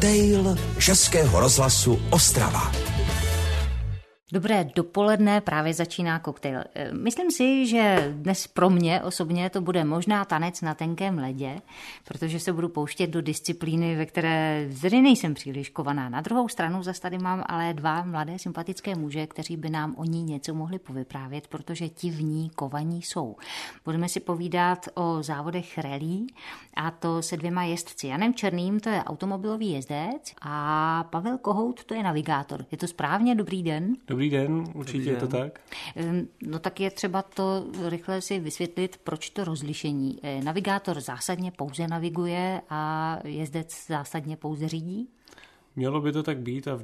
Koktejl Českého rozhlasu Ostrava. Dobré dopoledne, právě začíná koktejl. Myslím si, že dnes pro mě osobně to bude možná tanec na tenkém ledě, protože se budu pouštět do disciplíny, ve které zřejmě nejsem příliš kovaná. Na druhou stranu zase tady mám ale dva mladé sympatické muže, kteří by nám o ní něco mohli povyprávět, protože ti v ní kovaní jsou. Budeme si povídat o závodech rallye, a to se dvěma jezdci. Janem Černým, to je automobilový jezdec, a Pavel Kohout, to je navigátor. Je to správně? Dobrý den. Dobrý den, určitě je to tak. No tak je třeba to rychle si vysvětlit, proč to rozlišení. Navigátor zásadně pouze naviguje a jezdec zásadně pouze řídí? Mělo by to tak být a v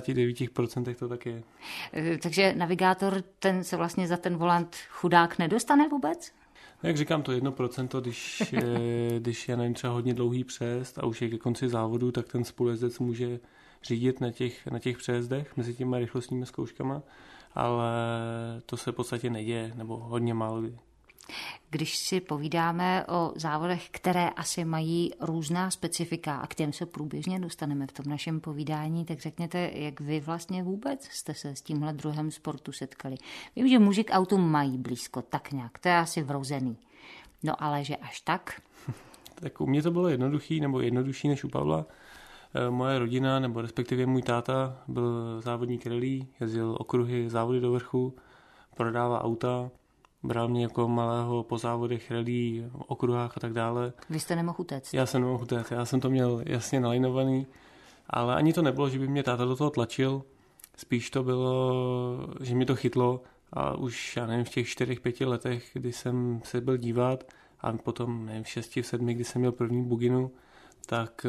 99% to tak je. Takže navigátor, ten se vlastně za ten volant chudák nedostane vůbec? Jak říkám, to 1%, když je nevím, třeba hodně dlouhý přejezd a už je ke konci závodu, tak ten spolujezdec může řídit na těch přejezdech mezi těma rychlostními zkouškama, ale to se v podstatě neděje, nebo hodně málo kdy. Když si povídáme o závodech, které asi mají různá specifika a k těm se průběžně dostaneme v tom našem povídání, tak řekněte, jak vy vlastně vůbec jste se s tímhle druhem sportu setkali. Vím, že muži k autům mají blízko, tak nějak, to je asi vrozený. No ale že až tak? Tak u mě to bylo jednodušší než u Pavla. Moje rodina, nebo respektive můj táta, byl závodník rallye, jezdil okruhy, závody do vrchu, prodával auta, bral mě jako malého po závodech rallye, okruhách a tak dále. Vy jste nemohl utéct? Já jsem nemohl utéct, já jsem to měl jasně nalajnovaný, ale ani to nebylo, že by mě táta do toho tlačil, spíš to bylo, že mě to chytlo a už, já nevím, v těch 4-5 letech, kdy jsem se byl dívat a potom, nevím, v 6-7, kdy jsem měl první buginu, tak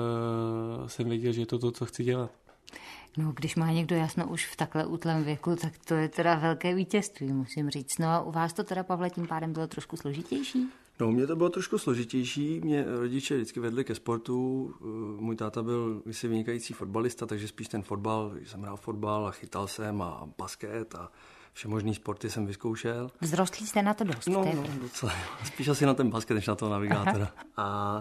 jsem věděl, že je to, co chci dělat. No, když má někdo jasno už v takhle útlém věku, tak to je teda velké vítězství, musím říct. No a u vás to teda, Pavle, tím pádem bylo trošku složitější? No, u mě to bylo trošku složitější. Mě rodiče vždycky vedli ke sportu. Můj táta byl vynikající fotbalista, takže spíš ten fotbal, jsem hrál fotbal a chytal jsem a basket a všemožný sporty jsem vyzkoušel. Vzrostli jste na to dost? No, docela. Spíš asi na ten basket, než na toho navigátora. A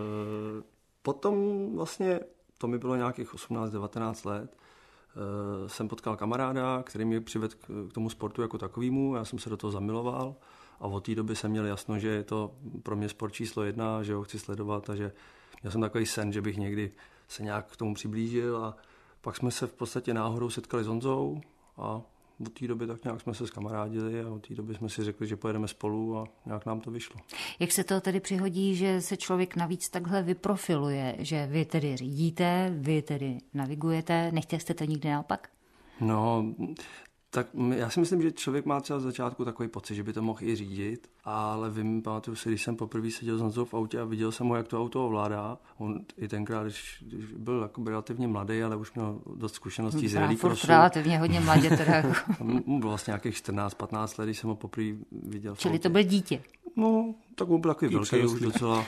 potom vlastně, to mi bylo nějakých 18-19 let, jsem potkal kamaráda, který mě přivedl k tomu sportu jako takovému. Já jsem se do toho zamiloval a od té doby jsem měl jasno, že je to pro mě sport číslo 1, že ho chci sledovat a že měl jsem takový sen, že bych někdy se nějak k tomu přiblížil a pak jsme se v podstatě náhodou setkali s Honzou a od té doby tak nějak jsme se zkamarádili a od té doby jsme si řekli, že pojedeme spolu a nějak nám to vyšlo. Jak se to tedy přihodí, že se člověk navíc takhle vyprofiluje, že vy tedy řídíte, vy tedy navigujete, nechtěl jste to nikdy naopak? No, tak já si myslím, že člověk má třeba z začátku takový pocit, že by to mohl i řídit, ale pamatuju si, když jsem poprvé seděl s Honzou v autě a viděl jsem ho, jak to auto ovládá. On i tenkrát, když byl jako relativně mladý, ale už měl dost zkušeností z rallycrossu. Relativně hodně mladě teda. Mu bylo vlastně nějakých 14-15 let, když jsem ho poprvé viděl. Čili to byl dítě? No, tak on byl takový velký už docela.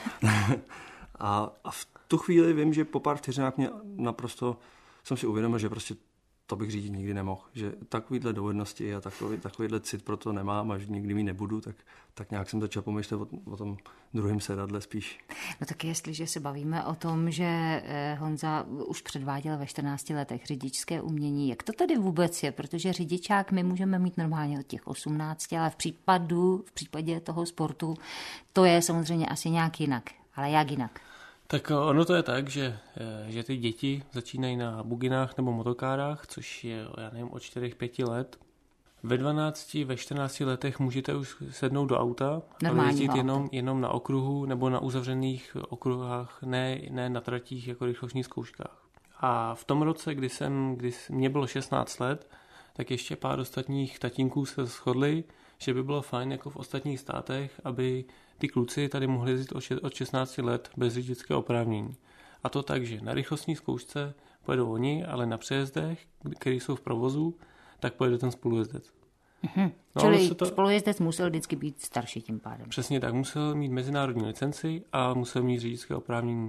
A v tu chvíli vím, že po pár vteřinách mě naprosto jsem si uvědomil, že prostě to bych řídit nikdy nemohl, že takovýhle dovednosti a takovýhle cit pro to nemám a že nikdy mít nebudu, tak nějak jsem začal pomýšlet o tom druhém sedadle spíš. No tak jestliže se bavíme o tom, že Honza už předváděl ve 14 letech řidičské umění, jak to tedy vůbec je? Protože řidičák my můžeme mít normálně od těch 18, ale v případě toho sportu to je samozřejmě asi nějak jinak. Ale jak jinak? Tak ono to je tak, že ty děti začínají na buginách nebo motokárách, což je, já nevím, od 4-5 let. Ve 12, ve 14 letech můžete už sednout do auta a jezdit jenom na okruhu nebo na uzavřených okruhách, ne na tratích jako rychlostních zkouškách. A v tom roce, kdy mě bylo 16 let, tak ještě pár ostatních tatínků se shodli, že by bylo fajn jako v ostatních státech, aby ty kluci tady mohli jezdit od 16 let bez řidičského oprávnění. A to tak, že na rychlostní zkoušce pojedou oni, ale na přejezdech, které jsou v provozu, tak pojede ten spolujezdec. No, čili spolujezdec musel vždycky být starší tím pádem. Přesně tak, musel mít mezinárodní licenci a musel mít řidičské oprávnění.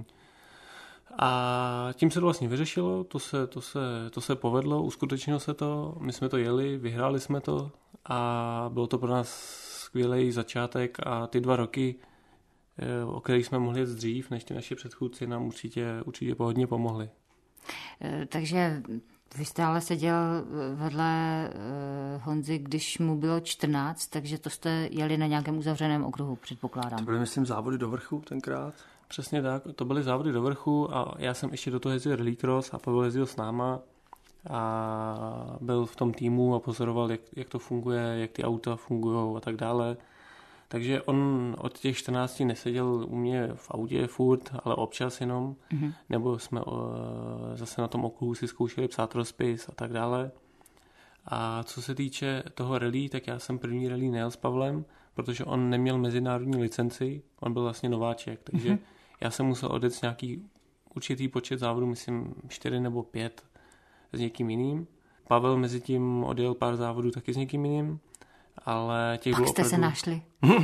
A tím se to vlastně vyřešilo, to se povedlo, uskutečnilo se to, my jsme to jeli, vyhráli jsme to a bylo to pro nás skvělý začátek a ty 2 roky o kterých jsme mohli jet dřív, než ty naši předchůdci nám určitě hodně pomohli. Takže vy jste ale seděl vedle Honzy, když mu bylo 14, takže to jste jeli na nějakém uzavřeném okruhu, předpokládám. To byly, myslím, závody do vrchu tenkrát? Přesně tak, to byly závody do vrchu a já jsem ještě do toho jezdil rallycross a Pavel jezdil s náma a byl v tom týmu a pozoroval, jak to funguje, jak ty auta fungují a tak dále. Takže on od těch 14 neseděl u mě v autě furt, ale občas jenom, nebo jsme zase na tom okruhu si zkoušeli psát rozpis a tak dále. A co se týče toho rally, tak já jsem první rally nejel s Pavlem, protože on neměl mezinárodní licenci, on byl vlastně nováček, takže já jsem musel odjet nějaký určitý počet závodů, myslím 4 nebo 5 s někým jiným. Pavel mezi tím odjel pár závodů taky s někým jiným, ale těch pak bylo jste opravdu... se našli.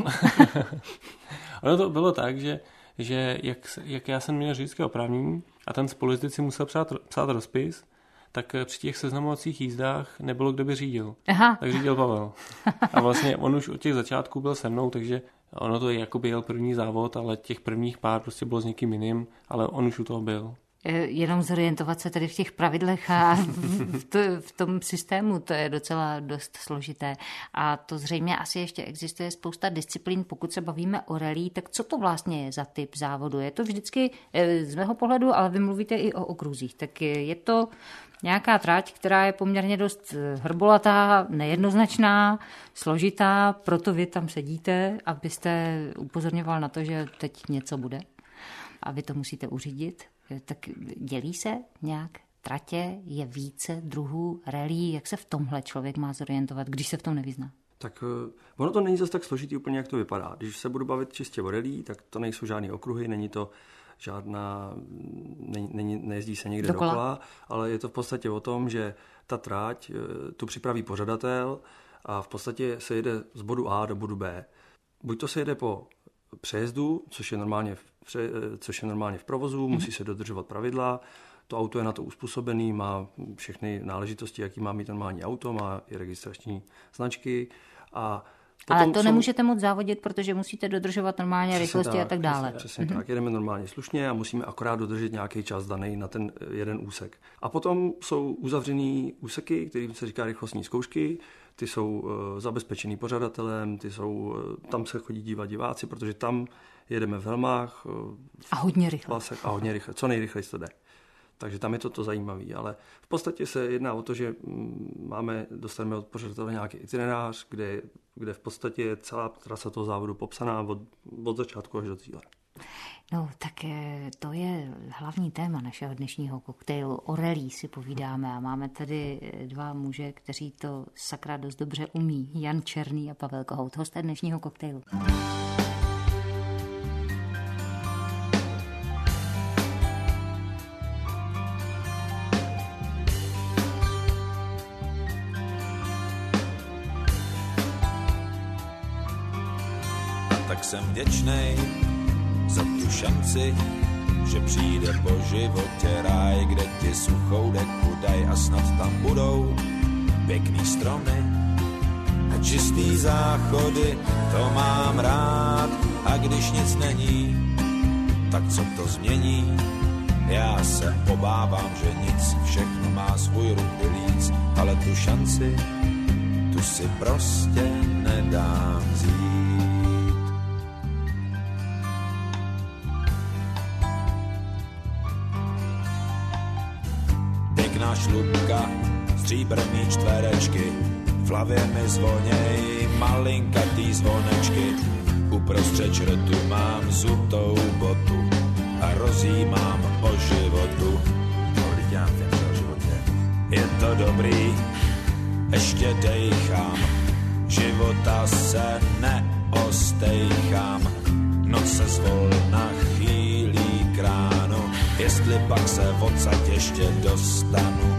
Ono to bylo tak, že jak já jsem měl řidičské oprávnění a ten spolujezdec si musel psát rozpis, tak při těch seznamovacích jízdách nebylo, kdo by řídil. Aha. Tak řídil Pavel. A vlastně on už od těch začátků byl se mnou, takže ono to jakoby jel první závod, ale těch prvních pár prostě bylo s někým jiným, ale on už u toho byl. Jenom zorientovat se tedy v těch pravidlech a v tom systému, to je docela dost složité. A to zřejmě asi ještě existuje spousta disciplín, pokud se bavíme o rally, tak co to vlastně je za typ závodu? Je to vždycky z mého pohledu, ale vy mluvíte i o okruzích, tak je to nějaká trať, která je poměrně dost hrbolatá, nejednoznačná, složitá, proto vy tam sedíte, abyste upozorňoval na to, že teď něco bude a vy to musíte uřídit. Tak dělí se nějak tratě, je více druhů rally, jak se v tomhle člověk má zorientovat, když se v tom nevyzná? Tak ono to není zase tak složitý úplně, jak to vypadá. Když se budu bavit čistě o rally, tak to nejsou žádný okruhy, není to žádná, nejezdí se někde dokola, ale je to v podstatě o tom, že ta trať tu připraví pořadatel a v podstatě se jede z bodu A do bodu B. Buď to se jede po přejezdu, což je normálně v provozu, musí se dodržovat pravidla, to auto je na to uspůsobený, má všechny náležitosti, jaký má mít normální auto, má i registrační značky. Ale to nemůžete moc závodit, protože musíte dodržovat normálně rychlosti a tak dále. Přesně tak, jedeme normálně slušně a musíme akorát dodržet nějaký čas daný na ten jeden úsek. A potom jsou uzavřený úseky, kterým se říká rychlostní zkoušky, ty jsou zabezpečený pořadatelem, tam se chodí dívat diváci, protože tam jedeme v helmách. A hodně rychle. A hodně rychle, co nejrychleji to jde. Takže tam je to zajímavé, ale v podstatě se jedná o to, že dostaneme od pořadatele nějaký itinerář, kde v podstatě je celá trasa toho závodu popsaná od začátku až do cíle. No, tak to je hlavní téma našeho dnešního koktejlu. O rally si povídáme a máme tady dva muže, kteří to sakra dost dobře umí. Jan Černý a Pavel Kohout, hosté dnešního koktejlu. Tak jsem vděčnej za tu šanci, že přijde po životě ráj, kde ti suchou deku daj a snad tam budou pěkný stromy a čistý záchody, to mám rád. A když nic není, tak co to změní? Já se obávám, že nic, všechno má svůj ruch líc, ale tu šanci, tu si prostě nedám vzít. Pěkná šlubka, stříbrný čtverečky, v hlavě mi zvoněj malinkatý zvonečky. Uprostřed črtu mám zutou botu a rozjímám o životu. Kolik já vím o životě. Je to dobrý, ještě dejchám, života se neostejchám. Noc se zvolna chýlí k ránu, jestli pak se odsaď ještě dostanu.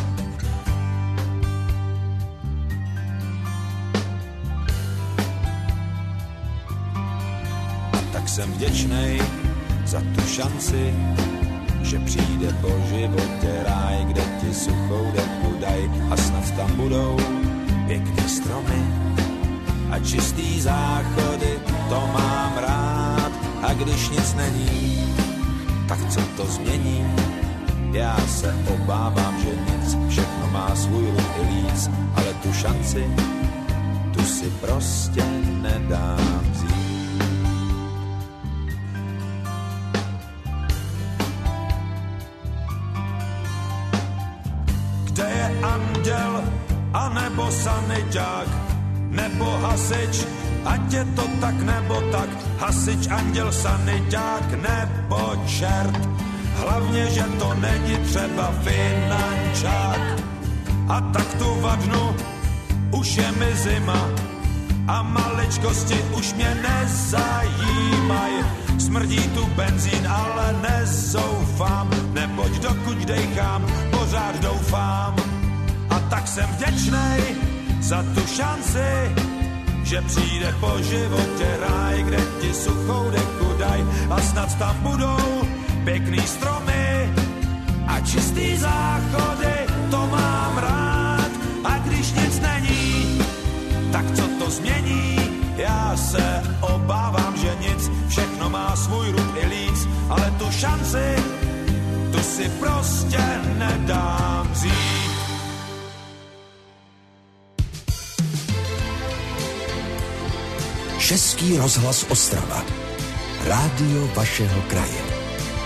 A tak jsem vděčnej za tu šanci, že přijde po životě ráj, kde ti suchou deku daj a snad tam budou pěkný stromy a čistý záchody, to mám rád. A když nic není, tak co to změní? Já se obávám, že nic, všechno má svůj růd i líc, ale tu šanci, tu si prostě nedám vzít. Kde je anděl, anebo saniťák, nebo hasič, ať je to tak nebo tak, hasič, anděl, saniťák nebo čert. Hlavně, že to není třeba finančák. A tak tu vadnu, už je mi zima a maličkosti už mě nezajímaj. Smrdí tu benzín, ale nezoufám, neboť dokud dejchám, pořád doufám. A tak jsem vděčnej za tu šanci, že přijde po životě ráj, kde ti suchou deku daj a snad tam budou pěkný stromy a čistý záchody, to mám rád. A když nic není, tak co to změní? Já se obávám, že nic, všechno má svůj růd i líc, ale tu šanci, tu si prostě nedám vzít. Český rozhlas Ostrava. Rádio vašeho kraje.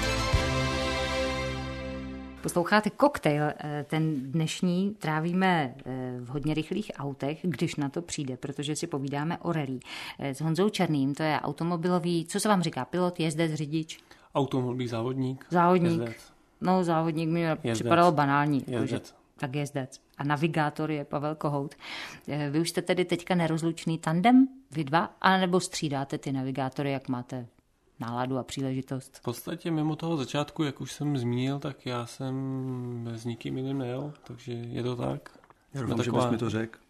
Posloucháte Koktejl, ten dnešní trávíme v hodně rychlých autech, když na to přijde, protože si povídáme o rally. S Honzou Černým, to je automobilový, co se vám říká, pilot, jezdec, řidič? Automobilový závodník. Závodník. Jezdec. No, závodník mi připadalo banální. Jezdec. Tak jezdec. A navigátor je Pavel Kohout. Vy už jste tedy teďka nerozlučný tandem, vy dva, anebo střídáte ty navigátory, jak máte náladu a příležitost? V podstatě mimo toho začátku, jak už jsem zmínil, tak já jsem s nikým jiným nejel, takže je to tak. Já doufám, že bys mi to řekl.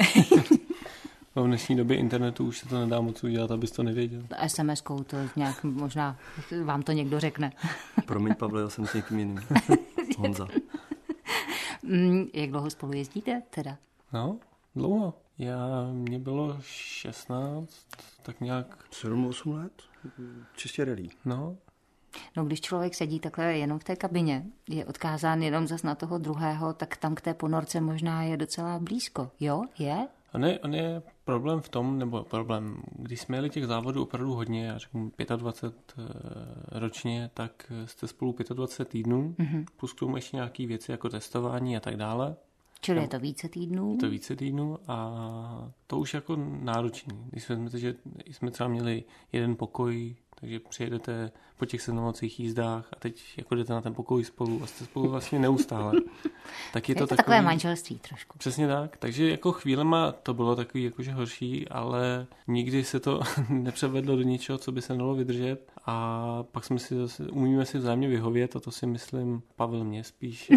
V dnešní době internetu už se to nedá moc udělat, abys to nevěděl. SMS-kou to nějak možná vám to někdo řekne. Promiň, Pavle, já jsem s někým jiným. Honza. Jak dlouho spolu jezdíte teda? No, dlouho. Mně bylo 16, tak nějak... 7-8 let? Čistě rally. No, když člověk sedí takhle jenom v té kabině, je odkázán jenom zas na toho druhého, tak tam k té ponorce možná je docela blízko. Jo? Je? On je problém v tom, nebo problém, když jsme jeli těch závodů opravdu hodně, já řeknu 25 ročně, tak jste spolu 25 týdnů, plus k tomu ještě nějaké věci jako testování a tak dále. Čili je to více týdnů? Je to více týdnů a to už jako náročný. Když že jsme třeba měli jeden pokoj, takže přijedete po těch seznamovacích jízdách a teď jako jdete na ten pokoj spolu a jste spolu vlastně neustále. Tak je to takové manželství trošku. Přesně tak. Takže jako chvílema to bylo takový jakože horší, ale nikdy se to nepřevedlo do ničeho, co by se dalo vydržet a pak jsme si zase, umíme si vzájemně vyhovět a to si myslím, Pavel mě spíš.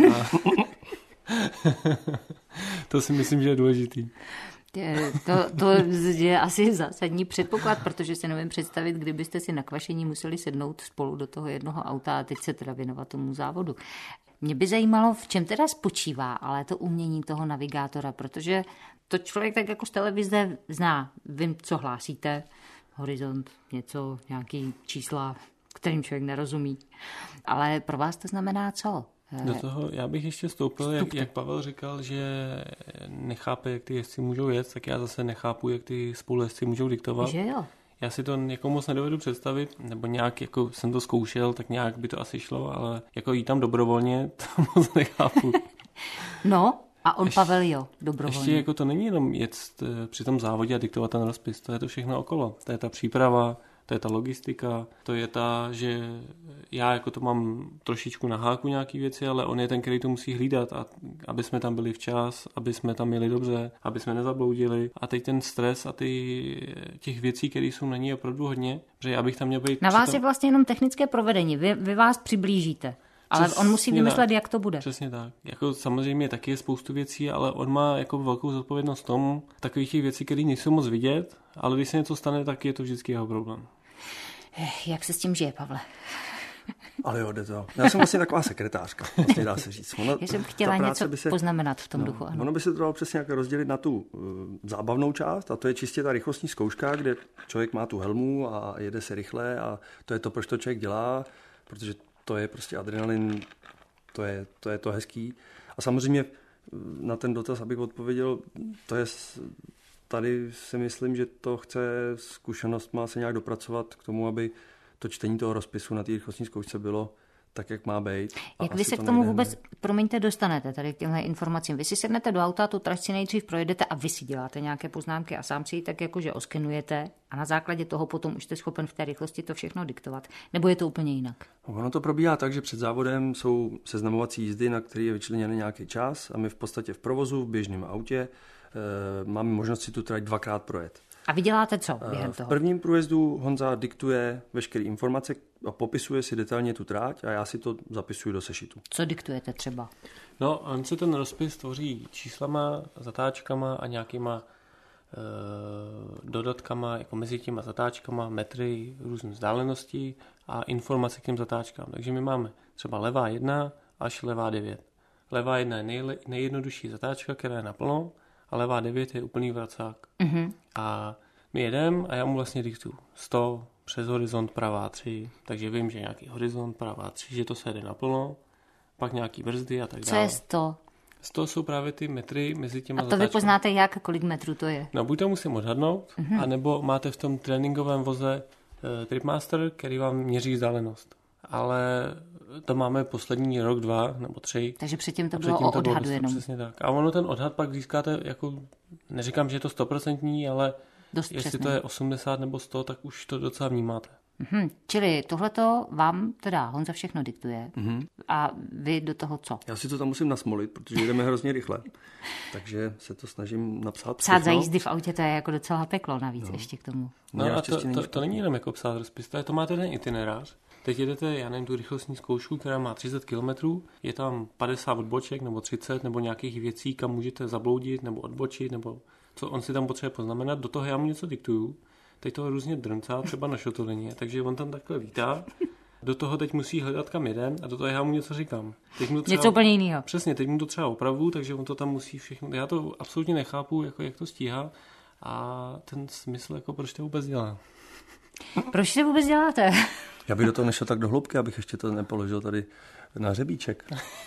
To si myslím, že je důležitý. To je asi zásadní předpoklad, protože si nevím představit, kdybyste si na kvašení museli sednout spolu do toho jednoho auta a teď se teda věnovat tomu závodu. Mě by zajímalo, v čem teda spočívá, ale to umění toho navigátora, protože to člověk tak jako z televize zná. Vím, co hlásíte, horizont, něco, nějaký čísla, kterým člověk nerozumí. Ale pro vás to znamená co? Do toho já bych ještě vstoupil, jak Pavel říkal, že nechápe, jak ty jezdci můžou jet, tak já zase nechápu, jak ty spolujezdci můžou diktovat. Že jo? Já si to jako moc nedovedu představit, nebo nějak jako jsem to zkoušel, tak nějak by to asi šlo, ale jako jít tam dobrovolně, to moc nechápu. No, a on Pavel jo, dobrovolně. Ještě jako to není jenom jet při tom závodě a diktovat ten rozpis, to je to všechno okolo. To je ta příprava, to je ta logistika, to je ta, že já jako to mám trošičku na háku nějaký věci, ale on je ten, který to musí hlídat, a aby jsme tam byli včas, aby jsme tam měli dobře, aby jsme nezabloudili. A teď ten stres a těch věcí, které jsou na ní opravdu hodně, že já bych tam měl být... Na vás je vlastně jenom technické provedení, vy vás přiblížíte. Ale on musí vymyslet, jak to bude. Přesně tak. Jako samozřejmě taky je spoustu věcí, ale on má jako velkou zodpovědnost v tom, takových těch věcí, které nejsou moc vidět, ale když se něco stane, tak je to vždycky jeho problém. Jak se s tím žije, Pavle? Ale jo, jde to. Já jsem vlastně taková sekretářka, vlastně dá se říct. Já jsem chtěla něco poznamenat v tom duchu. Ano. Ono by se to dalo přesně jak rozdělit na tu zábavnou část, a to je čistě ta rychlostní zkouška, kde člověk má tu helmu a jede se rychle, a to je to, proč to člověk dělá, protože to je prostě adrenalin, to je to hezký. A samozřejmě na ten dotaz, abych odpověděl, to je, tady si myslím, že to chce zkušenost má se nějak dopracovat k tomu, aby to čtení toho rozpisu na té rychlostní zkoušce bylo tak, jak má být. Jak vy se k tomu vůbec, promiňte, dostanete tady k těmhle informacím? Vy si sednete do auta, tu trať si nejdřív projedete a vy si děláte nějaké poznámky a sám si ji tak jakože oskenujete a na základě toho potom už jste schopen v té rychlosti to všechno diktovat. Nebo je to úplně jinak? Ono to probíhá tak, že před závodem jsou seznamovací jízdy, na který je vyčleněný nějaký čas, a my v podstatě v provozu, v běžném autě máme možnost si tu trať 2krát projet. A vy děláte co během toho? V prvním průjezdu Honza diktuje veškeré informace a popisuje si detailně tu tráť a já si to zapisuju do sešitu. Co diktujete třeba? No, on se ten rozpis tvoří číslama, zatáčkama a nějakýma dodatkama, jako mezi těma zatáčkama, metry, různé vzdálenosti a informace k těm zatáčkám. Takže my máme třeba levá 1 až levá 9. Levá 1 je nejjednodušší zatáčka, která je naplno, a levá 9 je úplný vracák. Mm-hmm. A my jedeme a já mu vlastně diktuju 100 přes horizont pravá 3, takže vím, že nějaký horizont pravá 3, že to se jde naplno, pak nějaký brzdy a tak dále. Co je 100? 100 jsou právě ty metry mezi těma zatáčkami. zatáčkami. A to vy poznáte jak, kolik metrů to je? No, buď to musím odhadnout, anebo máte v tom tréninkovém voze Tripmaster, který vám měří vzdálenost. Ale to máme poslední rok, 2 nebo 3. Takže předtím to bylo o odhadu jenom. Přesně tak. A ono ten odhad pak získáte, jako, neříkám, že je to 100%, ale dost jestli přesný. to je 80 nebo 100, tak už to docela vnímáte. Čili tohleto vám teda Honza všechno diktuje a vy do toho co? Já si to tam musím nasmolit, protože jdeme hrozně rychle, takže se to snažím napsat. Psát za jízdy v autě, to je jako docela peklo navíc ještě k tomu. No a to není jenom jako psát rozpis, to máte ten itinerář. Teď jedete, já nevím, tu rychlostní zkoušku, která má 30 km, je tam 50 odboček nebo 30 nebo nějakých věcí, kam můžete zabloudit nebo odbočit, nebo co on si tam potřebuje poznamenat. Do toho já mu něco diktuju. Teď to různě drncá, třeba na šotolině, takže on tam takhle vítá. Do toho teď musí hledat, kam jeden, a do toho já mu něco říkám. Teď mu to třeba, něco úplně jiného. Přesně, teď mu to třeba opravu, takže on to tam musí všechno. Já to absolutně nechápu, jako jak to stíhá, a ten smysl, jako proč to vůbec dělá. Proč to vůbec děláte? Já bych do toho nešel tak do hloubky, abych ještě to nepoložil tady na hřebíček.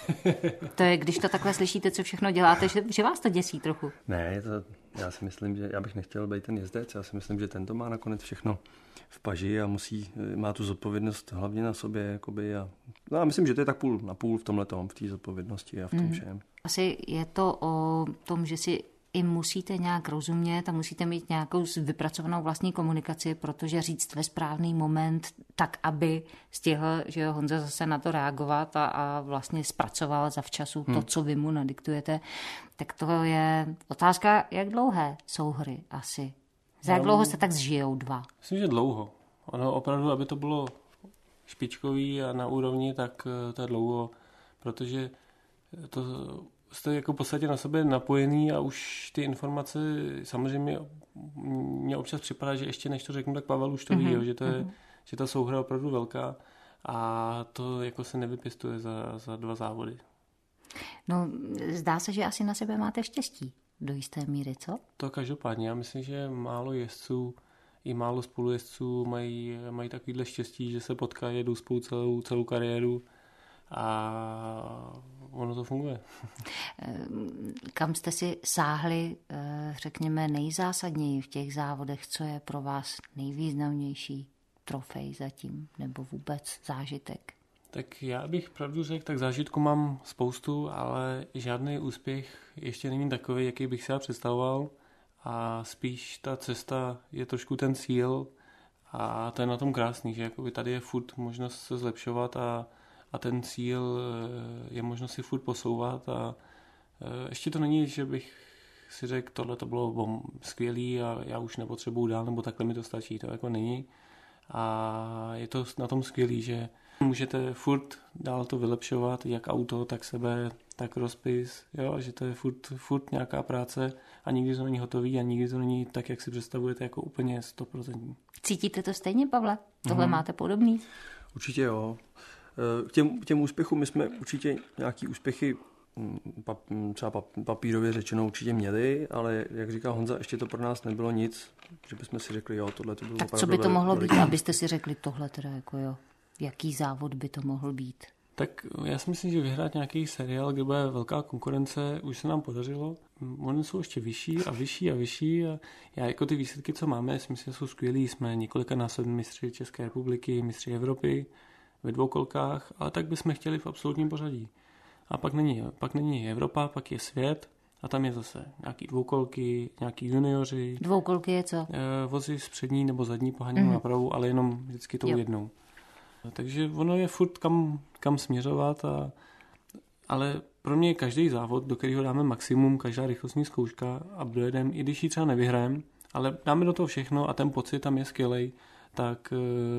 To je, když to takhle slyšíte, co všechno děláte, že vás to děsí trochu. Ne, já si myslím, že já bych nechtěl být ten jezdec. Já si myslím, že ten to má nakonec všechno v paži a má tu zodpovědnost hlavně na sobě. Jakoby, a myslím, že to je tak půl na půl v tomhletom, v té zodpovědnosti a v tom všem. Asi je to o tom, že si i musíte nějak rozumět a musíte mít nějakou vypracovanou vlastní komunikaci, protože říct ve správný moment tak, aby stihl, že Honza zase na to reagovat a vlastně zpracoval zavčasu to, co vy mu nadiktujete, tak to je otázka, jak dlouhé jsou hry asi. Za jak dlouho se tak zžijou dva? Myslím, že dlouho. Ono opravdu, aby to bylo špičkový a na úrovni, tak to je dlouho, protože to jste jako v podstatě na sebe napojený a už ty informace, samozřejmě mně občas připadá, že ještě než to řeknu, tak Pavel už to ví, jo, že ta souhra je opravdu velká a to jako se nevypěstuje za 2 závody. No, zdá se, že asi na sebe máte štěstí do jisté míry, co? To každopádně, já myslím, že málo jezdců i málo spolujezdců mají takovýhle štěstí, že se potkají, jedou spolu celou kariéru a ono to funguje. Kam jste si sáhli, řekněme, nejzásadněji v těch závodech? Co je pro vás nejvýznamnější trofej zatím, nebo vůbec zážitek? Tak já bych pravdu řekl, tak zážitku mám spoustu, ale žádný úspěch ještě není takový, jaký bych si já představoval. A spíš ta cesta je trošku ten cíl a to je na tom krásný, že jakoby tady je furt možnost se zlepšovat a ten cíl je možnost si furt posouvat a ještě to není, že bych si řekl, tohle to bylo skvělý a já už nepotřebuju dál, nebo takhle mi to stačí, to jako není. A je to na tom skvělý, že můžete furt dál to vylepšovat, jak auto, tak sebe, tak rozpis, jo, že to je furt nějaká práce a nikdy to není hotový a nikdy to není tak, jak si představujete, jako úplně 100%. Cítíte to stejně, Pavle? Tohle máte podobný? Určitě jo. K těm úspěchům my jsme určitě nějaký úspěchy třeba papírově řečeno určitě měli, ale jak říká Honza, ještě to pro nás nebylo nic, že bychom si řekli, jo, tohle to bylo tak opravdu. Co by to mohlo být, abyste si řekli tohle teda jako jo, jaký závod by to mohl být? Tak já si myslím, že vyhrát nějaký seriál, kde bude velká konkurence, už se nám podařilo. Oni jsou ještě vyšší a vyšší a vyšší a já jako ty výsledky, co máme, si myslím, že jsou skvělý. Jsme několikanásobní mistři České republiky, mistři Evropy ve dvoukolkách, ale tak bychom chtěli v absolutním pořadí. A pak není Evropa, pak je svět a tam je zase nějaký dvoukolky, nějaký junioři. Dvoukolky je co? Vozy z přední nebo zadní poháněnou nápravou, ale jenom vždycky tou jednou. Takže ono je furt kam směřovat, ale pro mě je každý závod, do kterého dáme maximum, každá rychlostní zkouška a dojedeme, i když ji třeba nevyhrajeme, ale dáme do toho všechno a ten pocit tam je skvělej, tak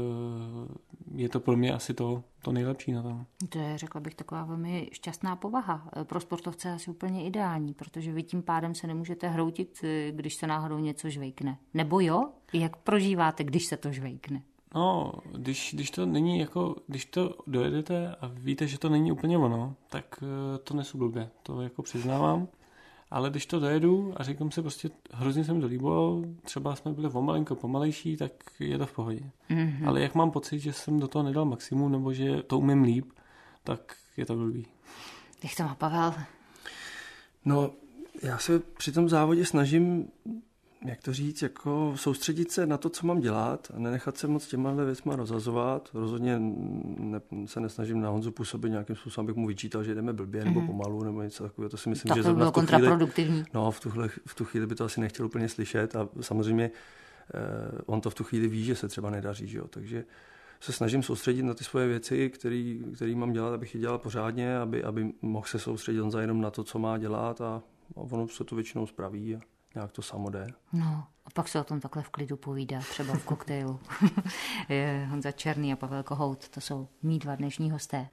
je to pro mě asi to nejlepší na tom. To je, řekla bych, taková velmi šťastná povaha. Pro sportovce asi úplně ideální, protože vy tím pádem se nemůžete hroutit, když se náhodou něco žvejkne. Nebo jo? Jak prožíváte, když se to žvejkne? No, když to není jako, když to dojedete a víte, že to není úplně ono, tak to nesu blbě, to jako přiznávám. Ale když to dojedu a říkám si prostě, hrozně se mi to líbilo, třeba jsme byli o malinko pomalejší, tak je to v pohodě. Mm-hmm. Ale jak mám pocit, že jsem do toho nedal maximum, nebo že to umím líp, tak je to blbý. Jak to má Pavel? No, já se při tom závodě snažím, jak to říct, jako soustředit se na to, co mám dělat a nenechat se moc těmahle věcma rozhazovat. Rozhodně se nesnažím na Honzu působit nějakým způsobem, abych mu vyčítal, že jdeme blbě nebo pomalu nebo něco takového. To si myslím, že zrovna kontraproduktivní. No, v tu chvíli by to asi nechtěl úplně slyšet a samozřejmě on to v tu chvíli ví, že se třeba nedaří, že jo? Takže se snažím soustředit na ty svoje věci, které mám dělat, abych je dělal pořádně, aby mohl se soustředit Honza jenom na to, co má dělat a ono se to většinou spraví a nějak to samo jde. No, a pak se o tom takhle v klidu povídá, třeba v koktejlu. Honza Černý a Pavel Kohout, to jsou mý dva dnešní hosté.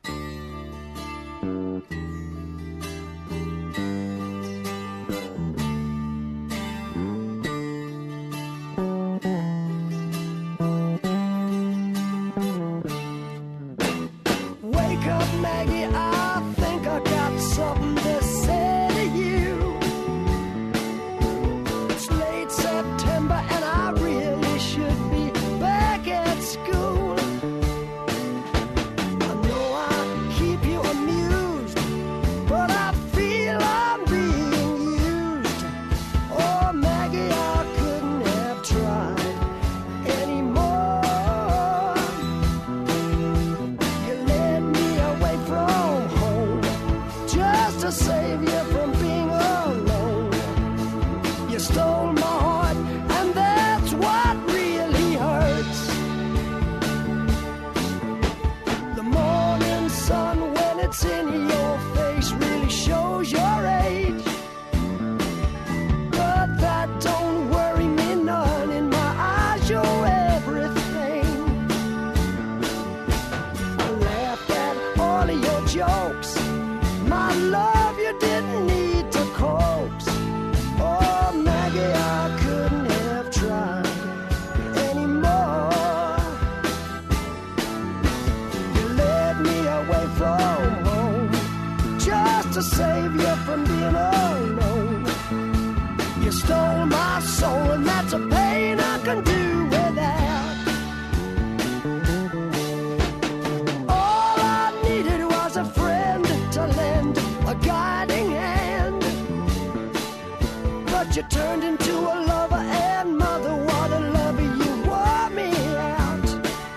You turned into a lover and mother, what a lover you wore me out.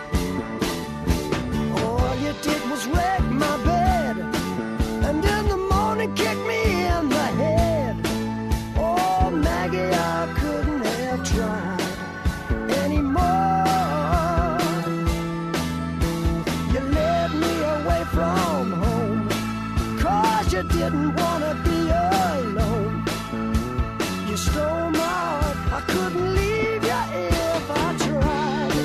All you did was wreck my bed and in the morning kick me in the head. Oh Maggie, I couldn't have tried anymore. You led me away from home 'cause you didn't wanna be alone. Stole my heart, I couldn't leave you if I tried.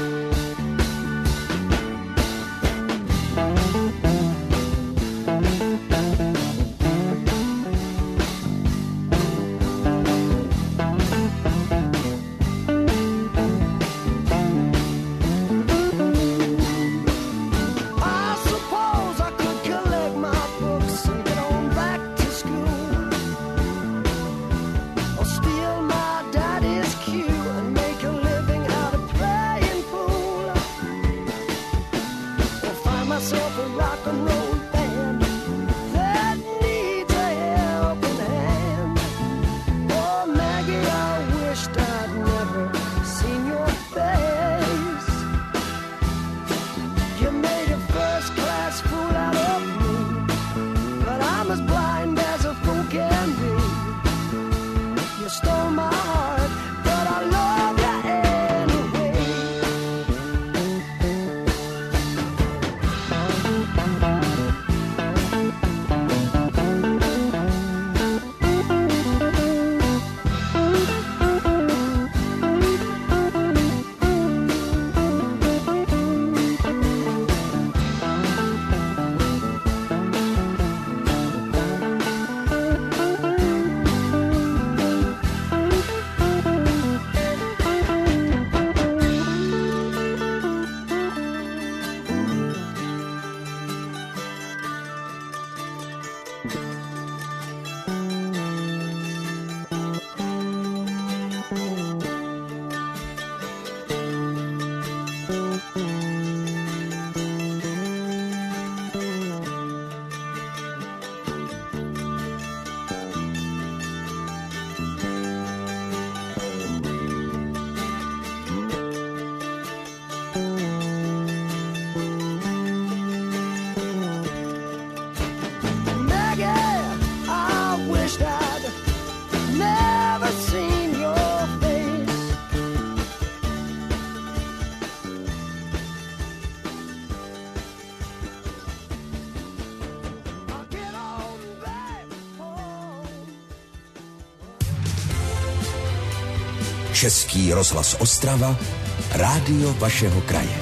Český rozhlas Ostrava, rádio vašeho kraje.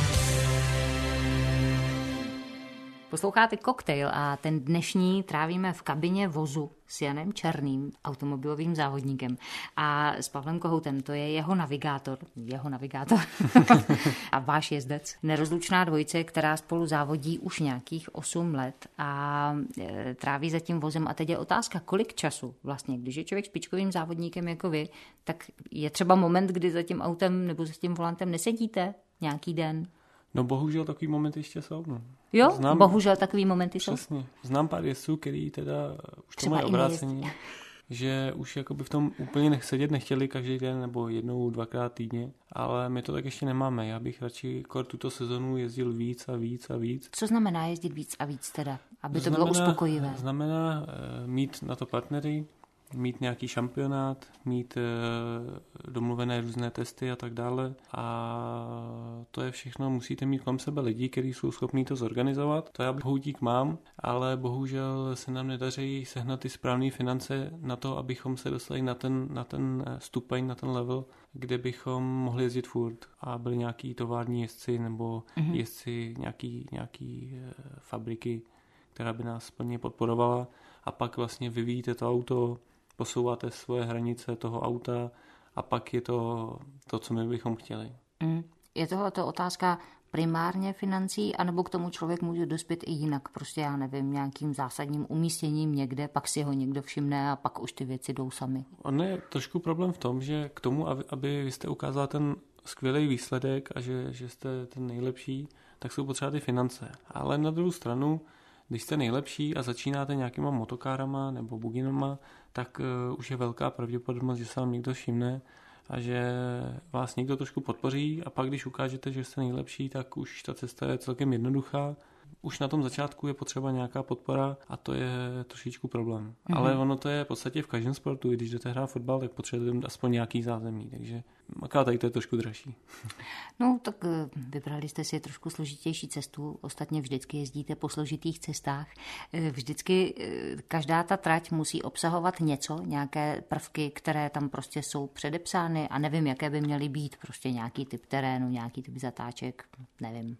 Posloucháte Koktejl a ten dnešní trávíme v kabině vozu s Janem Černým, automobilovým závodníkem, a s Pavlem Kohoutem, to je jeho navigátor a váš jezdec. Nerozlučná dvojice, která spolu závodí už nějakých 8 let a tráví za tím vozem. A teď je otázka, kolik času vlastně, když je člověk špičkovým závodníkem jako vy, tak je třeba moment, kdy za tím autem nebo za tím volantem nesedíte nějaký den? No bohužel takový momenty ještě jsou. No. Jo, bohužel takový momenty jsou. Přesně. Znám pár jezdců, který teda už to mají obrácení, že už jakoby v tom úplně sedět nechtěli každý den nebo 1-2krát týdně, ale my to tak ještě nemáme. Já bych radši tuto sezonu jezdil víc a víc a víc. Co znamená jezdit víc a víc teda, aby to bylo uspokojivé? Znamená mít na to partnery, mít nějaký šampionát, mít domluvené různé testy a tak dále. A to je všechno, musíte mít kolem sebe lidi, kteří jsou schopní to zorganizovat. To já Kohoutík mám, ale bohužel se nám nedaří sehnat ty správné finance na to, abychom se dostali na ten stupeň, na ten level, kde bychom mohli jezdit furt a byli nějaký tovární jezdci nebo jezdci nějaký fabriky, která by nás plně podporovala, a pak vlastně vyvíjíte to auto, posouváte svoje hranice toho auta a pak je to, co my bychom chtěli. Je tohleto otázka primárně financí, anebo k tomu člověk může dospět i jinak? Prostě já nevím, nějakým zásadním umístěním někde, pak si ho někdo všimne a pak už ty věci jdou sami. On je trošku problém v tom, že k tomu, aby vy jste ukázala ten skvělý výsledek a že jste ten nejlepší, tak jsou potřeba ty finance. Ale na druhou stranu, když jste nejlepší a začínáte nějakýma motokárama nebo buginama, tak už je velká pravděpodobnost, že se vám někdo všimne a že vás někdo trošku podpoří, a pak když ukážete, že jste nejlepší, tak už ta cesta je celkem jednoduchá. Už na tom začátku je potřeba nějaká podpora a to je trošičku problém. Ale ono to je v podstatě v každém sportu. Když jdete hrát fotbal, tak potřebujete aspoň nějaký zázemí, takže akorát tady to je trošku dražší. No, tak vybrali jste si trošku složitější cestu. Ostatně vždycky jezdíte po složitých cestách. Vždycky každá ta trať musí obsahovat něco, nějaké prvky, které tam prostě jsou předepsány a nevím, jaké by měly být. Prostě nějaký typ terénu, nějaký typ zatáček, nevím.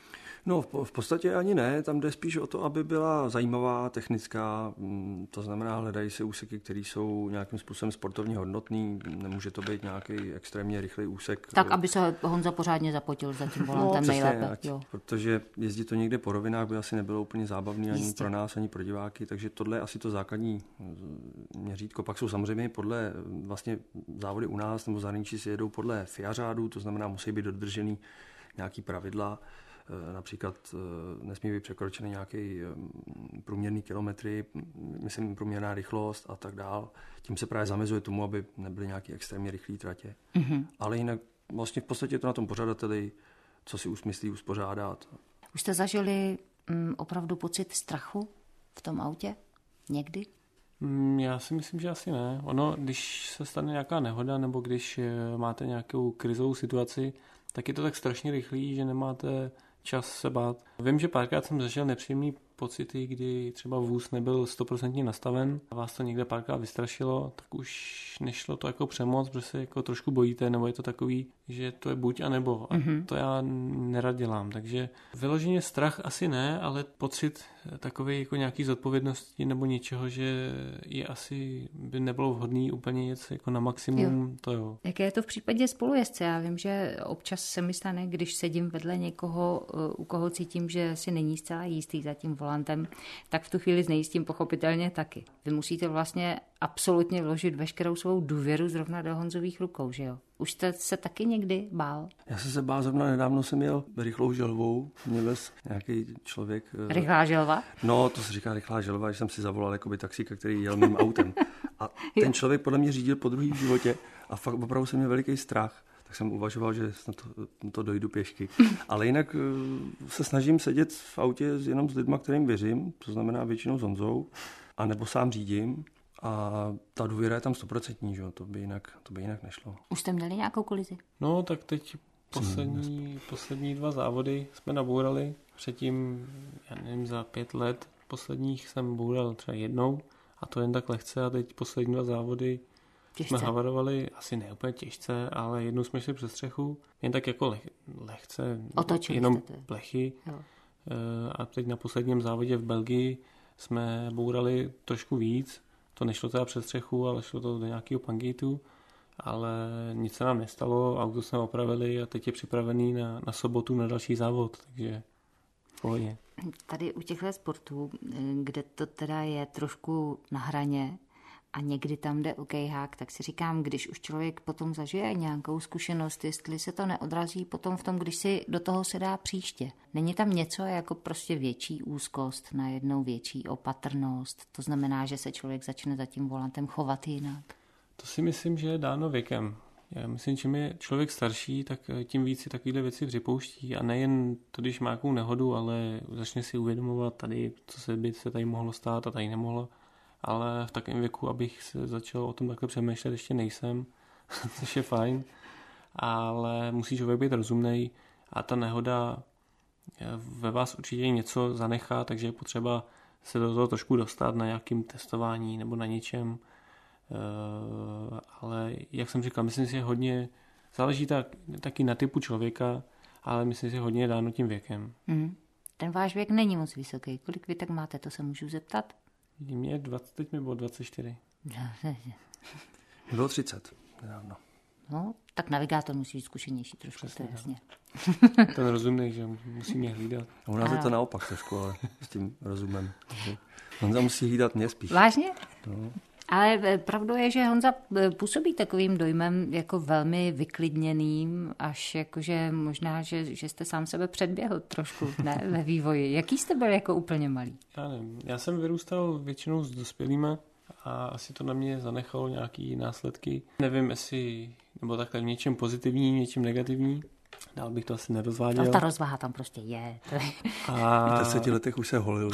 No, v podstatě ani ne, tam jde spíš o to, aby byla zajímavá, technická, to znamená, hledají se úseky, které jsou nějakým způsobem sportovně hodnotný, nemůže to být nějaký extrémně rychlý úsek. Tak, aby se Honza pořádně zapotil za tím volantem nejlépe. Protože jezdit to někde po rovinách by asi nebylo úplně zábavný ani pro nás, ani pro diváky, takže tohle je asi to základní měřítko. Pak jsou samozřejmě podle vlastně závody u nás nebo zahraničí si jedou podle FIA řádu, to znamená, musí být dodržený nějaký pravidla. Například nesmí být překročený nějaký průměrný kilometry, myslím průměrná rychlost a tak dál. Tím se právě zamezuje tomu, aby nebyly nějaké extrémně rychlé tratě. Ale jinak vlastně v podstatě je to na tom pořadateli, co si usmyslí uspořádat. Už jste zažili opravdu pocit strachu v tom autě? Někdy? Já si myslím, že asi ne. Ono, když se stane nějaká nehoda nebo když máte nějakou krizovou situaci, tak je to tak strašně rychlý, že nemáte čas se bát. Vím, že párkrát jsem zažil nepříjemný pocity, kdy třeba vůz nebyl 100% nastaven a vás to někde párkrát vystrašilo, tak už nešlo to jako přemoc, protože se jako trošku bojíte, nebo je to takový, že to je buď a nebo. A to já nerad dělám. Takže vyloženě strach asi ne, ale pocit takový jako nějaký zodpovědnosti nebo něčeho, že je asi by nebylo vhodný úplně jet jako na maximum, to jo. Jaké je to v případě spolujezdce? Já vím, že občas se mi stane, když sedím vedle někoho, u koho cítím, že si není zcela jistý za tím volantem, tak v tu chvíli znejistím pochopitelně taky. Vy musíte vlastně absolutně vložit veškerou svou důvěru zrovna do Honzových rukou, že jo? Už jste se taky někdy bál? Já jsem se bál, zrovna nedávno jsem jel rychlou želvou, mě vez nějaký člověk. Rychlá želva? No, to se říká rychlá želva, že jsem si zavolal jakoby taxíka, který jel mým autem. A ten člověk podle mě řídil podruhý v životě a fakt opravdu jsem měl veliký strach. Tak jsem uvažoval, že to dojdu pěšky. Ale jinak se snažím sedět v autě jenom s lidma, kterým věřím, to znamená většinou s Honzou, anebo sám řídím. A ta důvěra je tam 100%, že? To by jinak nešlo. Už jste měli nějakou kolizi? No, tak teď poslední 2 závody jsme nabourali. Předtím, já nevím, za 5 let posledních jsem boural třeba jednou a to jen tak lehce a teď poslední 2 závody těžce. Jsme havarovali, asi ne úplně těžce, ale jednou jsme šli přes střechu, jen tak jako lehce, otočili jenom plechy. A teď na posledním závodě v Belgii jsme bourali trošku víc. To nešlo teda přes střechu, ale šlo to do nějakého pangeitu, ale nic se nám nestalo, auto jsme opravili a teď je připravený na sobotu na další závod, takže v pohodě. Tady u těchto sportů, kde to teda je trošku na hraně a někdy tam jde o kejhák, tak si říkám, když už člověk potom zažije nějakou zkušenost, jestli se to neodrazí potom v tom, když si do toho se dá příště. Není tam něco jako prostě větší úzkost, najednou větší opatrnost, to znamená, že se člověk začne za tím volantem chovat jinak? To si myslím, že je dáno věkem. Já myslím, čím je člověk starší, tak tím víc si takovéhle věci připouští a nejen to, když má nějakou nehodu, ale začne si uvědomovat tady, co by se tady mohlo stát a tady nemohlo. Ale v takovém věku, abych se začal o tom takhle přemýšlet, ještě nejsem, což je fajn, ale musí člověk být rozumnej a ta nehoda ve vás určitě něco zanechá, takže je potřeba se do toho trošku dostat na nějakým testování nebo na něčem, ale jak jsem říkal, myslím si, že hodně záleží taky na typu člověka, ale myslím si, že hodně je dáno tím věkem. Ten váš věk není moc vysoký. Kolik vy tak máte, to se můžu zeptat? Mě teď mi bylo 24. Bylo 30 nedávno. No, tak navigátor musí být zkušenější trošku, to je jasně. Ten rozumný, že musí mě hlídat. A u nás je to naopak trošku, ale s tím rozumem. Honza musí hlídat mě spíš. Vážně? No. Ale pravdou je, že Honza působí takovým dojmem jako velmi vyklidněným, až jakože možná, že jste sám sebe předběhl trošku, ne, ve vývoji. Jaký jste byl jako úplně malý? Já nevím. Já jsem vyrůstal většinou s dospělýma a asi to na mě zanechalo nějaký následky. Nevím, jestli, nebo takhle v něčem pozitivní, něčem negativní. Dál bych to asi nerozváděl. No, ta rozvaha tam prostě je. A v 10 letech už se holil.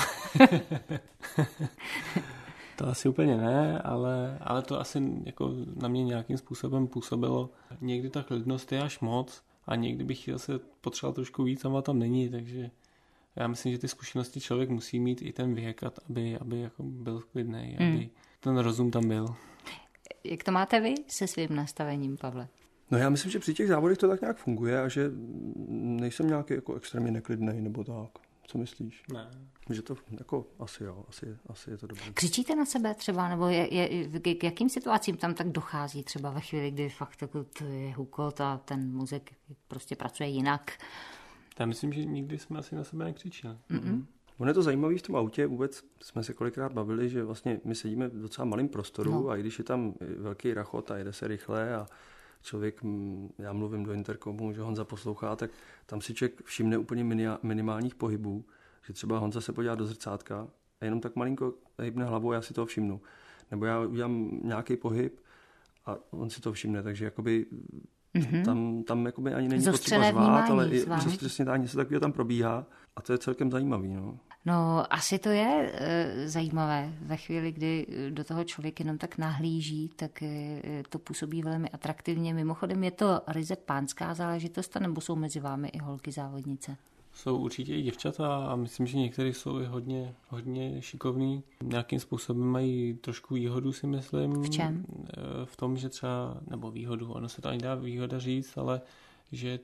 To asi úplně ne, ale to asi jako na mě nějakým způsobem působilo. Někdy ta klidnost je až moc a někdy bych se potřeboval trošku víc, a tam není, takže já myslím, že ty zkušenosti člověk musí mít i ten věk, aby jako byl klidnej, aby ten rozum tam byl. Jak to máte vy se svým nastavením, Pavle? No já myslím, že při těch závodech to tak nějak funguje a že nejsem nějaký jako extrémně neklidnej nebo tak. Co myslíš? Ne. Že to jako asi jo, asi je to dobré. Křičíte na sebe třeba, nebo k jakým situacím tam tak dochází třeba ve chvíli, kdy fakt jako to je hukot a ten mozek prostě pracuje jinak? Já myslím, že nikdy jsme asi na sebe nekřičili. Ono je to zajímavé v tom autě, vůbec jsme se kolikrát bavili, že vlastně my sedíme v docela malém prostoru a i když je tam velký rachot a jede se rychle a člověk, já mluvím do interkomu, že Honza poslouchá, tak tam si člověk všimne úplně minimálních pohybů, že třeba Honza se podívá do zrcátka a jenom tak malinko hybne hlavou, já si toho všimnu. Nebo já udělám nějaký pohyb a on si to všimne, takže jakoby tam jakoby ani není potřeba zvát, ale přesně tak něco takového tam probíhá a to je celkem zajímavý. No, asi to je zajímavé. Ve chvíli, kdy do toho člověk jenom tak nahlíží, tak to působí velmi atraktivně. Mimochodem je to ryze pánská záležitost, nebo jsou mezi vámi i holky závodnice? Jsou určitě i děvčata a myslím, že některé jsou i hodně šikovní. Nějakým způsobem mají trošku výhodu, si myslím. V čem? V tom, že třeba, nebo výhodu, ono se to ani dá výhoda říct, ale že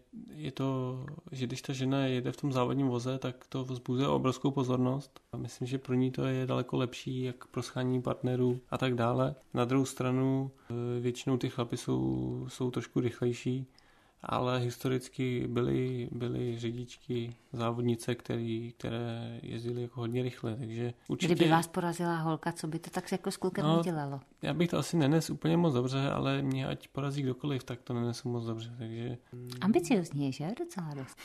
že když ta žena jede v tom závodním voze, tak to vzbuzuje obrovskou pozornost. Myslím, že pro ní to je daleko lepší, jak pro shánění partnerů a tak dále. Na druhou stranu většinou ty chlapy jsou trošku rychlejší, ale historicky byly řidičky, závodnice, které jezdily jako hodně rychle, takže určitě... Kdyby vás porazila holka, co by to tak jako s klukem udělalo? Já bych to asi nenes úplně moc dobře, ale mě ať porazí kdokoliv, tak to nenesu moc dobře, takže... Ambiciozní je, že? Docela dost.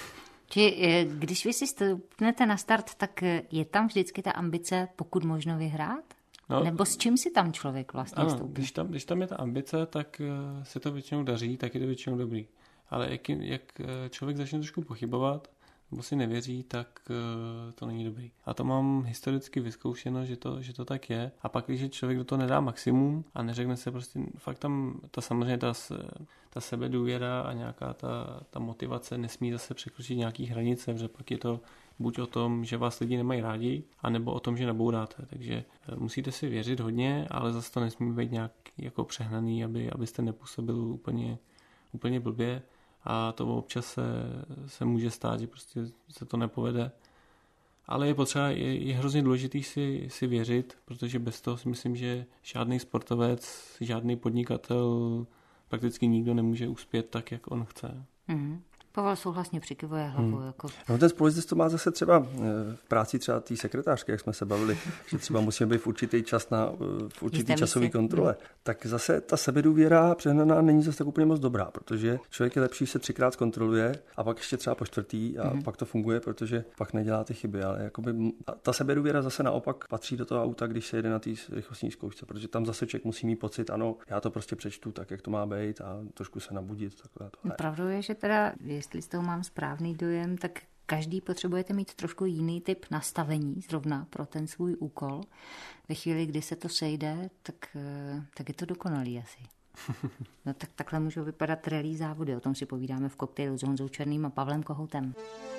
Či když vy si stoupnete na start, tak je tam vždycky ta ambice, pokud možno vyhrát? No, nebo s čím si tam člověk vlastně stoupí? Když tam je ta ambice, tak se to většinou daří, tak je to většinou dobrý. Ale jak člověk začne trošku pochybovat, nebo si nevěří, tak to není dobrý. A to mám historicky vyzkoušeno, že to tak je. A pak, když člověk do toho nedá maximum a neřekne se prostě, fakt tam samozřejmě ta sebedůvěra a nějaká ta motivace nesmí zase překročit nějaký hranice, protože pak je to buď o tom, že vás lidi nemají rádi, anebo o tom, že nabouráte. Takže musíte si věřit hodně, ale zase to nesmí být nějak jako přehnaný, abyste nepůsobili úplně blbě. A to občas se může stát, že prostě se to nepovede. Ale je potřeba, je hrozně důležitý si věřit, protože bez toho si myslím, že žádný sportovec, žádný podnikatel, prakticky nikdo nemůže uspět tak, jak on chce. Mm. Pavel souhlasně přikyvuje hlavou. Jako... No ten spolujezdec to má zase třeba v práci třeba té sekretářky, jak jsme se bavili, že třeba musíme být v určitý čas v určitý časové kontrole. Tak zase ta sebedůvěra přehnaná není zase tak úplně moc dobrá, protože člověk je lepší, se 3krát zkontroluje a pak ještě třeba po 4. a pak to funguje, protože pak nedělá ty chyby. Ale jakoby ta sebedůvěra zase naopak patří do toho auta, když se jede na té rychlostní zkoušce, protože tam zase člověk musí mít pocit, ano, já to prostě přečtu tak, jak to má být a trošku se nabudit. Pravdou je, že teda jestli z toho mám správný dojem, tak každý potřebujete mít trošku jiný typ nastavení zrovna pro ten svůj úkol. Ve chvíli, kdy se to sejde, tak je to dokonalý asi. No tak takhle můžou vypadat rally závody. O tom si povídáme v koktejlu s Honzou Černým a Pavlem Kohoutem.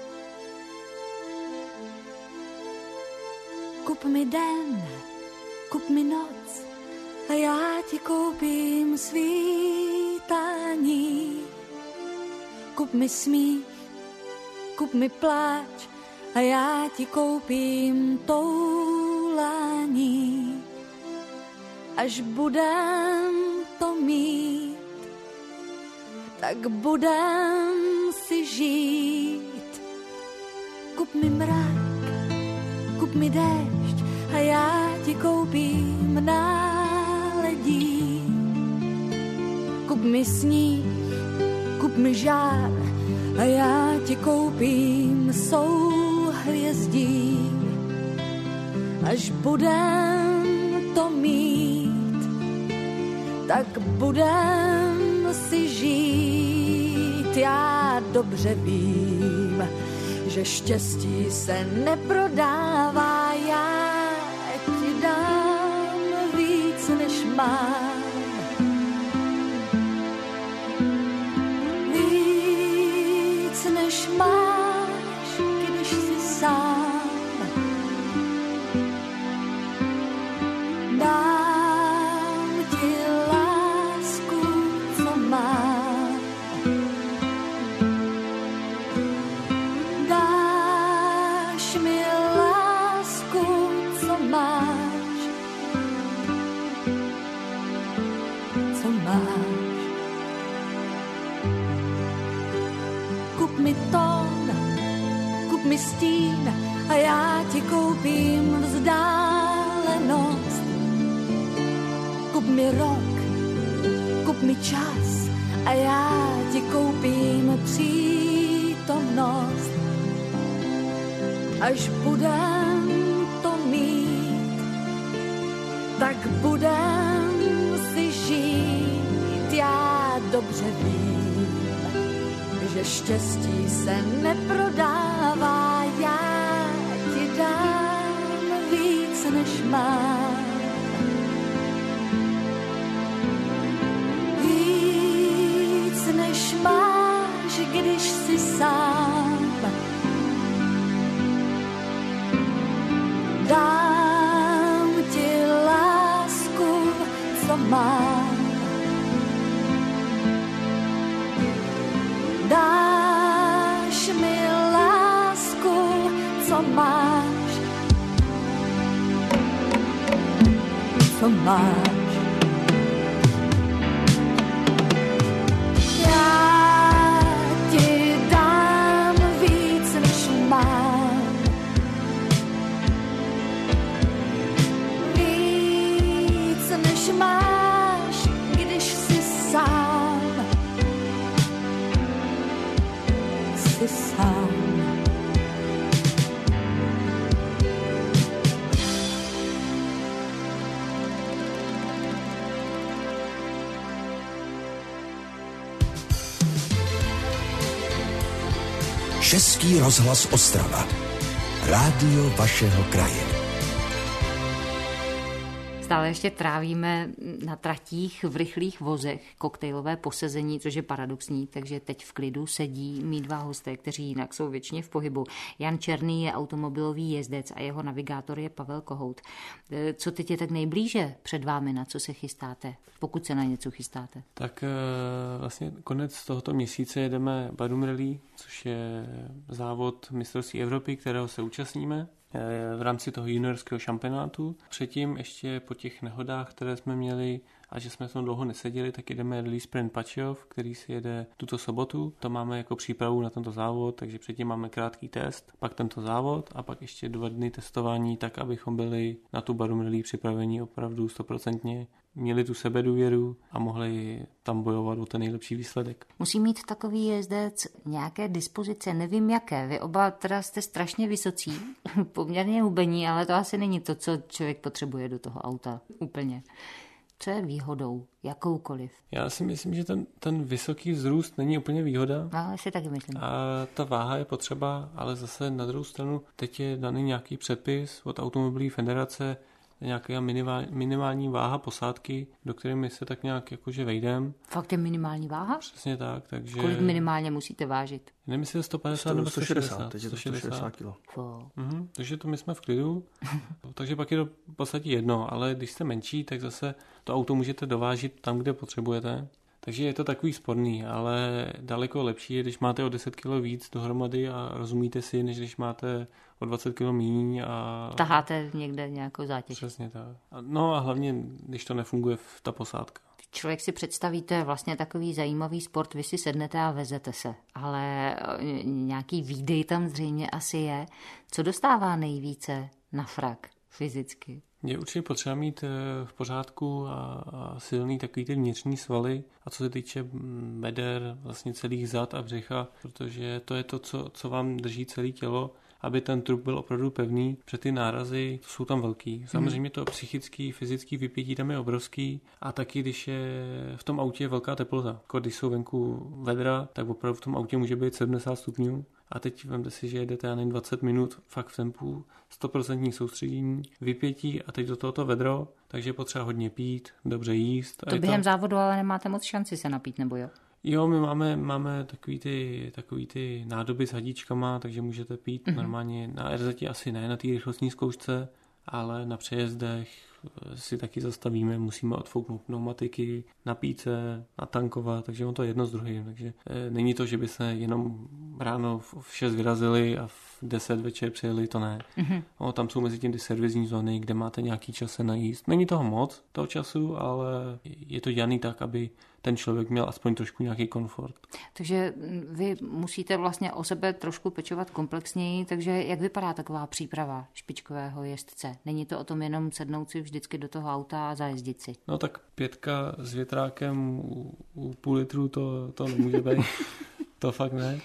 Kup mi den, kup mi noc a já ti koupím svítání. Kup mi smích, kup mi pláč a já ti koupím toulání. Až budem to mít, tak budem si žít. Kup mi mrak, kup mi déšť a já ti koupím náledí. Kup mi sníh, kup mi žár a já ti koupím souhvězdí. Až budem to mít, tak budem si žít. Já dobře vím, že štěstí se neprodává. Já ti dám víc, než mám. Než máš, když jsi sám. Dám ti lásku, co mám. Dáš mi lásku, co máš. Co máš. Kup mi tón, kup mi stín a já ti koupím vzdálenost. Kup mi rok, kup mi čas a já ti koupím přítomnost. Až budem to mít, tak budem si žít. Já dobře vím, že štěstí se neprodává. Já ti dám víc, než mám. Víc, než máš, když jsi sám. Dám ti lásku, co mám. co máš. Já ti dám víc, než mám. Víc, než máš, když jsi sám. Jsi sám. Český rozhlas Ostrava. Rádio vašeho kraje. Stále ještě trávíme na tratích v rychlých vozech koktejlové posezení, což je paradoxní, takže teď v klidu sedí mý dva hosté, kteří jinak jsou většině v pohybu. Jan Černý je automobilový jezdec a jeho navigátor je Pavel Kohout. Co teď je tak nejblíže před vámi, na co se chystáte, pokud se na něco chystáte? Tak vlastně konec tohoto měsíce jedeme Badum Rally, což je závod mistrovství Evropy, kterého se účastníme v rámci toho juniorského šampionátu. Předtím ještě po těch nehodách, které jsme měli a že jsme tam dlouho neseděli, tak jedeme Rally Sprint Pačov, který si jede tuto sobotu. To máme jako přípravu na tento závod, takže předtím máme krátký test, pak tento závod a pak ještě 2 dny testování, tak abychom byli na tu Badum Rally připraveni opravdu 100%, měli tu sebedůvěru a mohli tam bojovat o ten nejlepší výsledek. Musí mít takový jezdec nějaké dispozice, nevím jaké. Vy oba teda jste strašně vysocí, poměrně hubení, ale to asi není to, co člověk potřebuje do toho auta úplně. Co je výhodou, jakoukoliv? Já si myslím, že ten vysoký vzrůst není úplně výhoda. No, si taky myslím. A ta váha je potřeba, ale zase na druhou stranu teď je daný nějaký předpis od Automobilové federace, nějaká minimální váha posádky, do které my se tak nějak jakože vejdeme. Fakt je minimální váha? Přesně tak, takže... Kolik minimálně musíte vážit? Nevím, jestli je 150 nebo 160, teď je to 160 kg. Takže to my jsme v klidu, takže pak je to v podstatě jedno, ale když jste menší, tak zase to auto můžete dovážit tam, kde potřebujete. Takže je to takový sporný, ale daleko lepší je, když máte o 10 kg víc dohromady a rozumíte si, než když máte o 20 kg míň a... Taháte někde nějakou zátěž. Přesně tak. No a hlavně, když to nefunguje ta posádka. Člověk si představí, to je vlastně takový zajímavý sport, vy si sednete a vezete se, ale nějaký výdej tam zřejmě asi je. Co dostává nejvíce na frak fyzicky? Je určitě potřeba mít v pořádku a silný takový ty vnitřní svaly a co se týče beder, vlastně celých zad a břicha, protože to je to, co vám drží celé tělo, aby ten trup byl opravdu pevný, protože ty nárazy jsou tam velký. Samozřejmě to psychický, fyzický vypětí tam je obrovský a taky, když je v tom autě velká teplota. Když jsou venku vedra, tak opravdu v tom autě může být 70 stupňů. A teď vemte si, že jedete, já nevím, 20 minut fakt v tempu, 100% soustředění, vypětí a teď do tohoto vedro, takže je potřeba hodně pít, dobře jíst. To během závodu ale nemáte moc šanci se napít, nebo jo? Jo, my máme takový ty nádoby s hadičkama, takže můžete pít normálně na RZ asi ne na té rychlostní zkoušce, ale na přejezdech si taky zastavíme, musíme odfouknout pneumatiky, napít se, natankovat, takže on to je jedno s druhým. Takže není to, že by se jenom ráno v 6 vyrazili a v 10 večer přijeli, to ne. No, tam jsou mezi tím ty servisní zóny, kde máte nějaký čas se najíst. Není toho moc, toho času, ale je to dělaný tak, aby ten člověk měl aspoň trošku nějaký komfort. Takže vy musíte vlastně o sebe trošku pečovat komplexněji, takže jak vypadá taková příprava špičkového jezdce? Není to o tom jenom sednout si vždycky do toho auta a zajezdit si? No tak 5 s větrákem u půl litru to nemůže být. To fakt ne.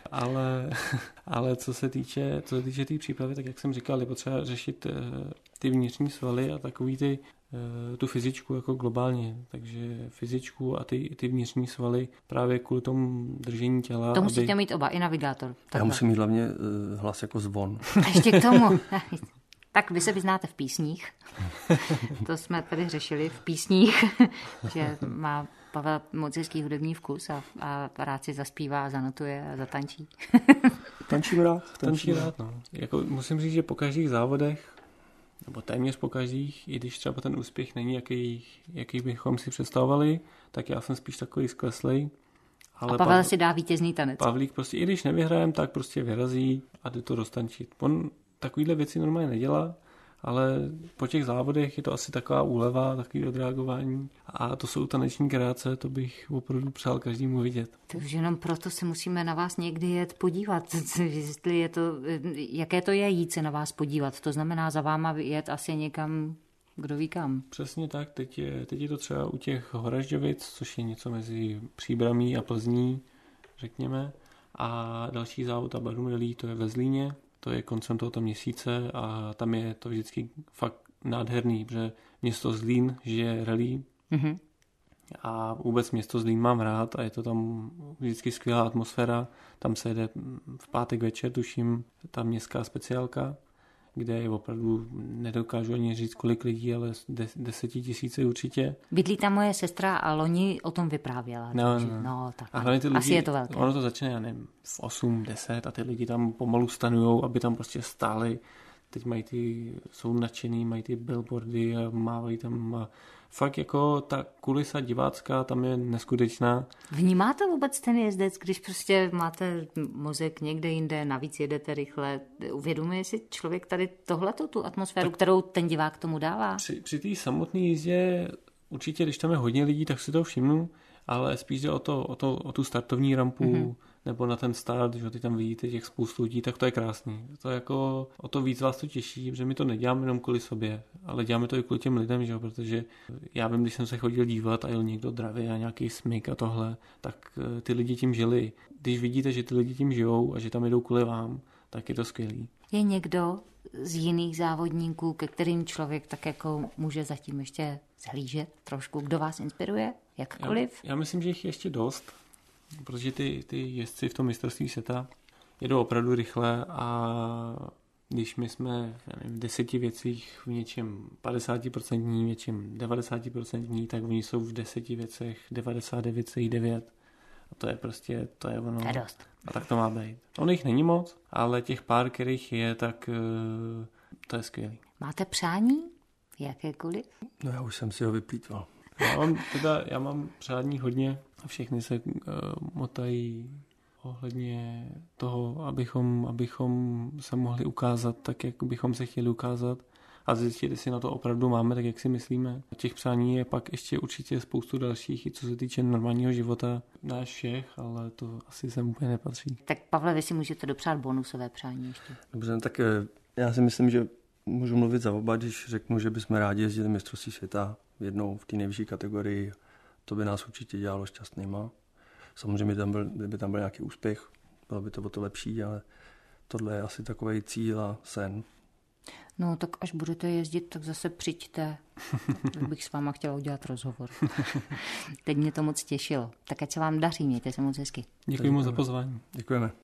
Ale co se týče té přípravy, tak jak jsem říkal, je potřeba řešit ty vnitřní svaly a takový tu fyzičku jako globálně. Takže fyzičku a ty vnitřní svaly právě kvůli tomu držení těla. To musíte mít oba, i navigátor. Takhle. Já musím mít hlavně hlas jako zvon. A ještě k tomu. Tak vy se vyznáte v písních. To jsme tady řešili v písních, že má Pavel moc hezký hudební vkus a rád si zaspívá, zanotuje a zatančí. Tančím rád. No. Jako, musím říct, že po každých závodech, nebo téměř po každých, i když třeba ten úspěch není, jaký bychom si představovali, tak já jsem spíš takový skleslej. Ale a Pavel si dá vítězný tanec. Pavlík prostě, i když nevyhrajem, tak prostě vyrazí a jde to roztančit. On takovýhle věci normálně nedělá, ale po těch závodech je to asi taková úleva, takový odreagování a to jsou taneční kreace, to bych opravdu přál každému vidět. Takže jenom proto se musíme na vás někdy jet podívat, jestli je to, jaké to je jít se na vás podívat, to znamená za váma jet asi někam, kdo ví kam. Přesně tak, teď je to třeba u těch Horažďovic, což je něco mezi Příbramí a Plzní, řekněme, a další závod a Barum Rally, to je ve Zlíně, to je koncem tohoto měsíce a tam je to vždycky fakt nádherný, protože město Zlín žije rally a vůbec město Zlín mám rád a je to tam vždycky skvělá atmosféra, tam se jede v pátek večer, tuším, ta městská speciálka, kde je opravdu, nedokážu ani říct, kolik lidí, ale 10 000 určitě. Bydlí tam moje sestra a loni o tom vyprávěla. No, tak a hlavně ty lidi, asi je to velké. Ono to začne, já nevím, v 8, 10 a ty lidi tam pomalu stanujou, aby tam prostě stáli. Teď jsou nadšený, mají ty billboardy a mávají tam a fakt jako ta kulisa divácká tam je neskutečná. Vnímáte vůbec ten jezdec, když prostě máte mozek někde jinde, navíc jedete rychle? Uvědomuje si člověk tady tohleto, tu atmosféru, kterou ten divák tomu dává? Při té samotné jízdě určitě, když tam je hodně lidí, tak si to všimnu, ale spíš jde o tu startovní rampu, nebo na ten start, že ty tam vidíte těch spoustu lidí, tak to je krásný. To je jako, o to víc vás to těší, protože my to neděláme jenom kvůli sobě, ale děláme to i kvůli těm lidem, že? Protože já vím, když jsem se chodil dívat a jel někdo dravý a nějaký smyk a tohle, tak ty lidi tím žili. Když vidíte, že ty lidi tím žijou a že tam jedou kvůli vám, tak je to skvělý. Je někdo z jiných závodníků, ke kterým člověk tak jako může zatím ještě zhlížet trošku, kdo vás inspiruje, jakkoliv? Já myslím, že jich je ještě dost, protože ty jezdci v tom mistrovství světa jedou opravdu rychle a když my jsme v 10 věcích v něčem 50%, v něčem 90%, tak oni jsou v 10 věcech 99,9%. A to je prostě, to je ono. Dost. A tak to má být. On jich není moc, ale těch pár, kterých je, tak to je skvělý. Máte přání? Jakékoliv? No já už jsem si ho vyplýtval. Já mám přání hodně a všechny se motají ohledně toho, abychom se mohli ukázat tak, jak bychom se chtěli ukázat a zjistit, jestli na to opravdu máme, tak jak si myslíme. Těch přání je pak ještě určitě spoustu dalších, i co se týče normálního života náš všech, ale to asi sem úplně nepatří. Tak Pavle, vy si můžete dopřát bonusové přání ještě. Dobře, tak já si myslím, že můžu mluvit za oba, když řeknu, že bychom rádi jezdili mistrovství světa jednou v té nejvyšší kategorii. To by nás určitě dělalo šťastnýma. Samozřejmě kdyby tam byl nějaký úspěch, bylo by to o to lepší, ale tohle je asi takový cíl a sen. No, tak až budete jezdit, tak zase přijďte. Bych s váma chtěla udělat rozhovor. Teď mě to moc těšilo. Tak ať se vám daří, mějte se moc hezky. Děkuji moc za pozvání. Děkujeme.